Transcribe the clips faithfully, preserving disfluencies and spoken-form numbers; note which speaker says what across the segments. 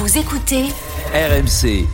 Speaker 1: Vous écoutez
Speaker 2: R M C.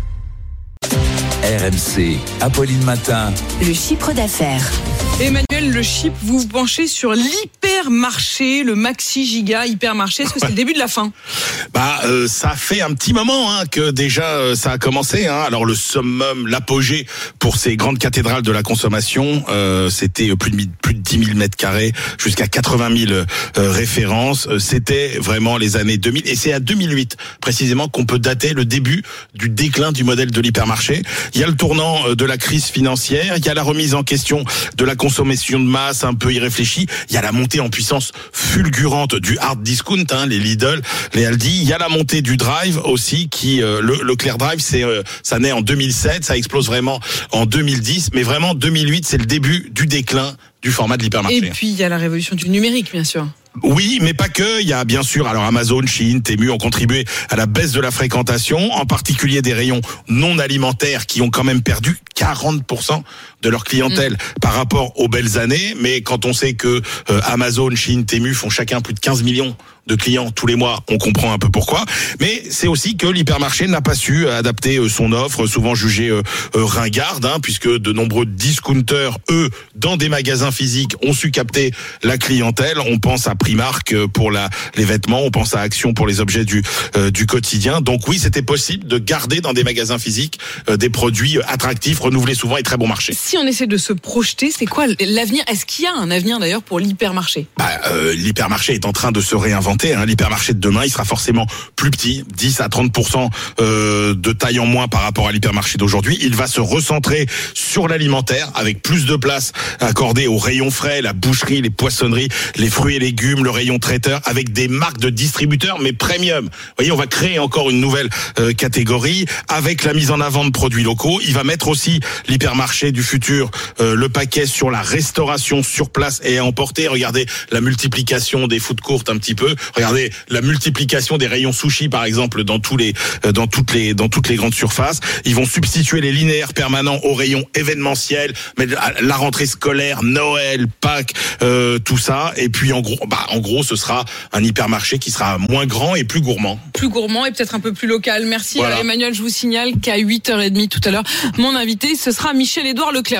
Speaker 2: R M C, Apolline Matin.
Speaker 1: Le chiffre d'affaires.
Speaker 3: Emmanuel, le chip, vous vous penchez sur l'hypermarché, le maxi giga hypermarché. Est-ce que c'est le début de la fin ?
Speaker 4: Bah, euh, ça fait un petit moment hein, que déjà euh, ça a commencé. Hein. Alors le summum, l'apogée pour ces grandes cathédrales de la consommation, euh, c'était plus de plus de dix mille mètres carrés, jusqu'à quatre-vingt mille euh, références. C'était vraiment les années deux mille, et c'est à deux mille huit précisément qu'on peut dater le début du déclin du modèle de l'hypermarché. Il y a le tournant de la crise financière, il y a la remise en question de la consommation de masse un peu irréfléchie, il y a la montée en puissance fulgurante du hard discount, hein, les Lidl, les Aldi, il y a la montée du drive aussi, qui euh, le Leclerc Drive, c'est euh, ça naît en deux mille sept, ça explose vraiment en deux mille dix, mais vraiment deux mille huit, c'est le début du déclin du format de l'hypermarché.
Speaker 3: Et puis il y a la révolution du numérique, bien sûr.
Speaker 4: Oui, mais pas que. Il y a bien sûr, alors Amazon, Shein, Temu ont contribué à la baisse de la fréquentation, en particulier des rayons non alimentaires qui ont quand même perdu quarante pour cent de leur clientèle mmh. par rapport aux belles années. Mais quand on sait que euh, Amazon, Shein, Temu font chacun plus de quinze millions de clients tous les mois, on comprend un peu pourquoi. Mais c'est aussi que l'hypermarché n'a pas su adapter son offre, souvent jugée euh, ringarde, hein, puisque de nombreux discounters, eux, dans des magasins physiques, ont su capter la clientèle. On pense à Primark pour la, les vêtements, on pense à Action pour les objets du, euh, du quotidien. Donc oui, c'était possible de garder dans des magasins physiques euh, des produits attractifs, renouvelés souvent et très bon marché.
Speaker 3: Si on essaie de se projeter, c'est quoi l'avenir ? Est-ce qu'il y a un avenir d'ailleurs pour l'hypermarché ?
Speaker 4: bah, euh, L'hypermarché est en train de se réinventer. Hein. L'hypermarché de demain, il sera forcément plus petit, dix à trente pour cent euh, de taille en moins par rapport à l'hypermarché d'aujourd'hui. Il va se recentrer sur l'alimentaire, avec plus de place accordée aux rayons frais, la boucherie, les poissonneries, les fruits et légumes, le rayon traiteur, avec des marques de distributeurs, mais premium. Vous voyez, on va créer encore une nouvelle euh, catégorie, avec la mise en avant de produits locaux. Il va mettre aussi l'hypermarché du futur, euh, le paquet sur la restauration sur place et à emporter. Regardez la multiplication des food courts un petit peu. Regardez la multiplication des rayons sushi, par exemple, dans tous les, euh, dans toutes les, dans toutes les grandes surfaces. Ils vont substituer les linéaires permanents aux rayons événementiels, mais la rentrée scolaire, Noël, Pâques, euh, tout ça. Et puis en gros, bah en gros, ce sera un hypermarché qui sera moins grand et plus gourmand.
Speaker 3: Plus gourmand et peut-être un peu plus local. Merci voilà. Emmanuel. Je vous signale qu'à huit heures trente tout à l'heure, mon invité, ce sera Michel-Édouard Leclerc.